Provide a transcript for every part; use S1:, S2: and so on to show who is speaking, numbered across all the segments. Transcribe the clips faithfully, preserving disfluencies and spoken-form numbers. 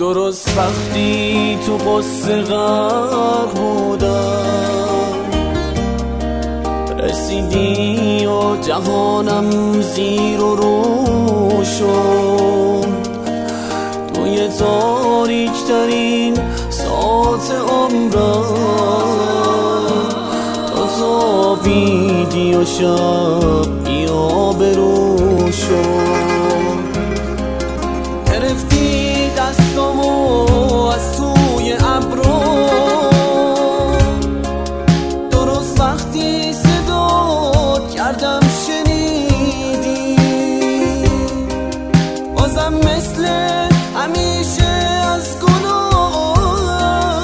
S1: درست وقتی تو قصه غرق بودم رسیدی و جهانم زیر و رو شد. توی تاریک ترین ساعت عمرم تا خوابیدی و شب بیا برو شد. گرفتی دستامو از توی ابرو درست وقتی صدات کردم شنیدی. بازم مثل همیشه از گناه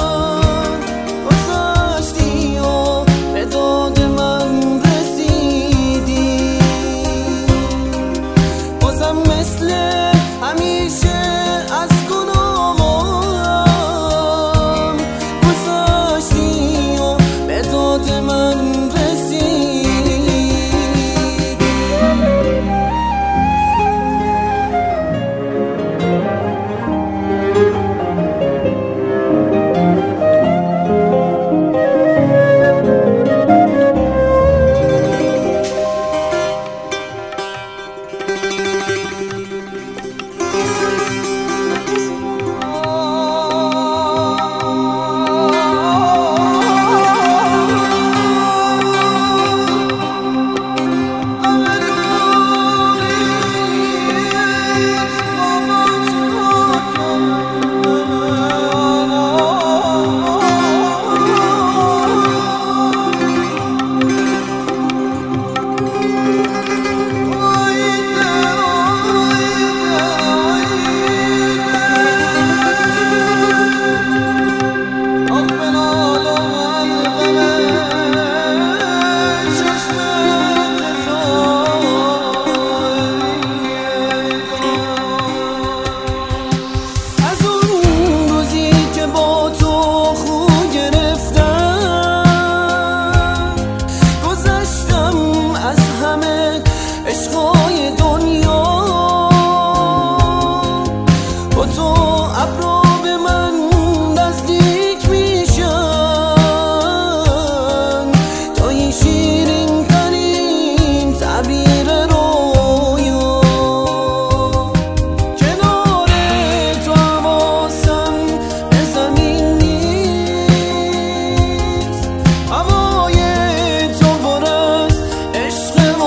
S1: گذشتی و به داد من رسیدی. بازم مثل همیشه از گناهم گذشتی و به داد من رسیدی. عشقای دنیا با تو ابرا به من نزدیک میشن تا این شیرین ترین تعبیر رویا. کنار تو حواسم به زمین نیست، هوای تو پر از عشق و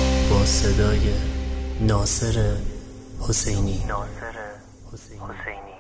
S2: صدای ناصر حسینی.
S3: ناصر حسینی